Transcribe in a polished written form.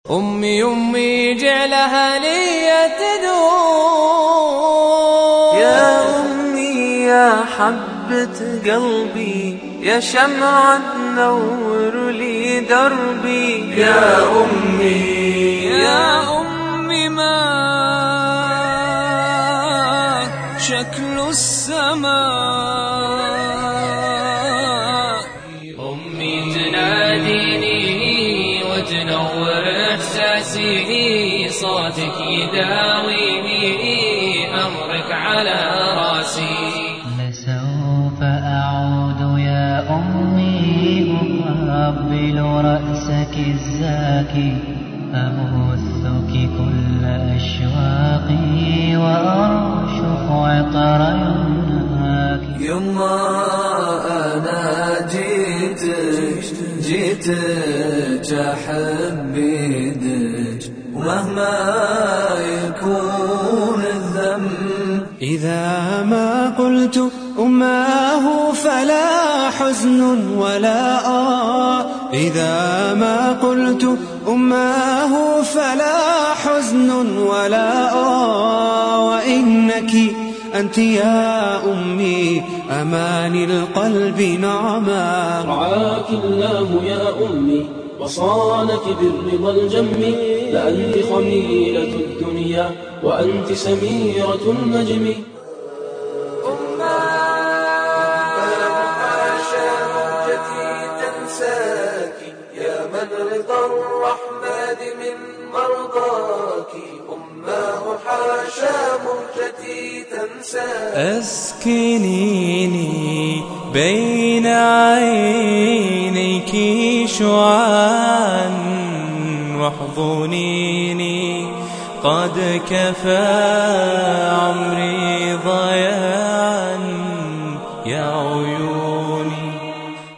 أمي أمي جعلها لي تدور. يا أمي يا حبة قلبي، يا شمعة تنور لي دربي. يا أمي يا أمي ما شكل السماء. أمي تناديني وتنور إحساسي، صوتك يداويني أمرك على راسي. لسوف أعود يا أمي أقبل رأسك الزاكي، أبثك كل أشواقي وأرشف عطر يمناك. يما أنا جيتك أحب يدك، ومهما يكون الذنب. إذا ما قلت أماه فلا حزن ولا إذا ما قلت أماه فلا حزن ولا وإنك أنت يا أمي أماني القلب نعما. رعاك الله يا أمي وصانك بالرضا الجم، لأنت خميلة الدنيا وأنت سميرة النجم. يا من رضا الرحمن من مرضاك، أماه حاشا مهجتي تنساك. أسكنيني بين عينيك شعاعا واحضنيني، قد كفى عمري ضياعا يا عيون